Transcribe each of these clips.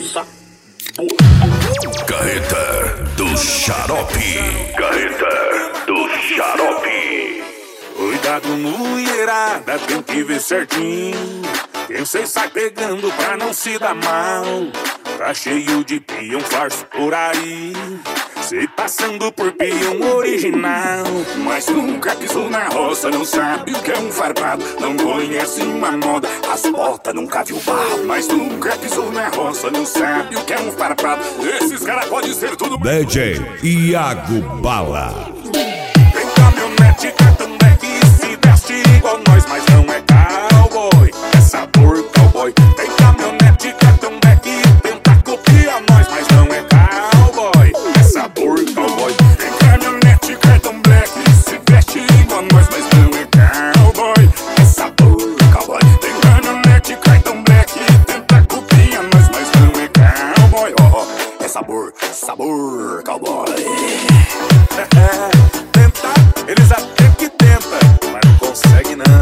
Carreta do Xarope. Carreta do Xarope. Cuidado, mulherada, tem que ver certinho. Quem cê sai pegando pra não se dar mal. Tá cheio de peão farso por aí, cê passando por peão original. Mas nunca pisou na roça, não sabe o que é um farpado. Não conhece uma moda, as botas nunca viu barro. Mas nunca pisou na roça, não sabe o que é um farpado. Esses caras podem ser tudo. DJ Iago Bala. Tem caminhonete, cartão black e se veste igual nós, mas não é cowboy, é sabor cowboy. Tem caminhonete, cartão black e tenta copiar nós, mas não é cowboy, é sabor cowboy. Tem caminhonete, cartão black e se veste igual nós, mas não é cowboy, é sabor cowboy. Tem caminhonete, cartão black e tenta copiar nós, mas não é cowboy, é sabor cowboy. Eles até que tentam, mas não conseguem não.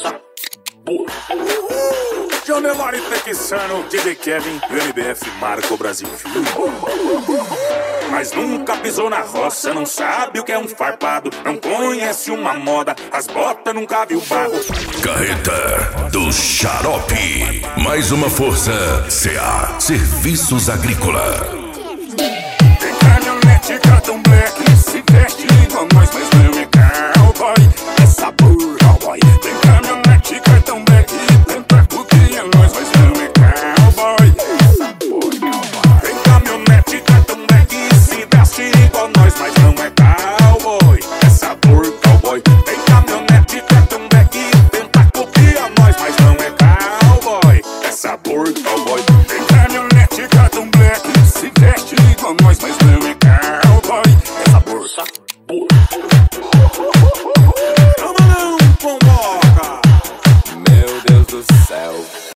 John Delore, Texano, DJ Kevin, UMBF, Marco Brasil Filho. Mas nunca pisou na roça, não sabe o que é um farpado. Não conhece uma moda, as botas nunca viu barro. Carreta do Xarope. Mais uma força CA Serviços Agrícola. Tem caminhonete, cartão black